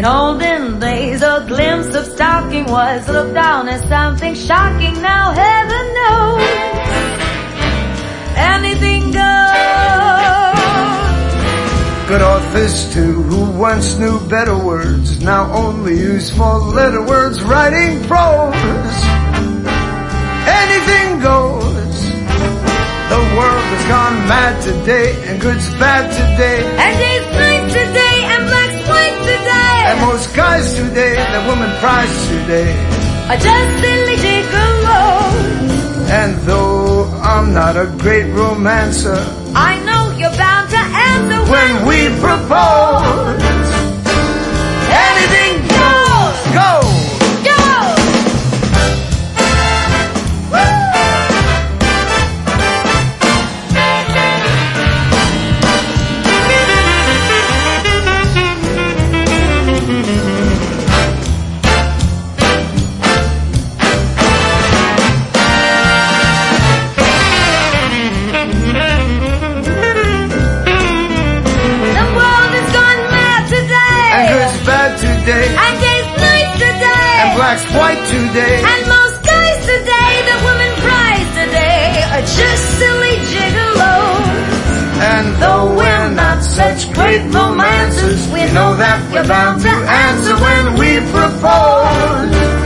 In olden days, a glimpse of stalking was looked down as something shocking. Now heaven knows, anything goes. Good authors too, who once knew better words, now only use four-letter words writing prose. Anything goes. The world has gone mad today, and good's bad today, And day's night today, and black's white today. and most guys today, the woman prize today. Are just silly gigolos. And though I'm not a great romancer, I know you're bound to answer when we propose, anything goes, go! go. Today, And day's night today, and black's white today, and most guys today, the woman prize today, are just silly gigolos. and though we're not such great romancers, we know that we're bound to answer when we propose.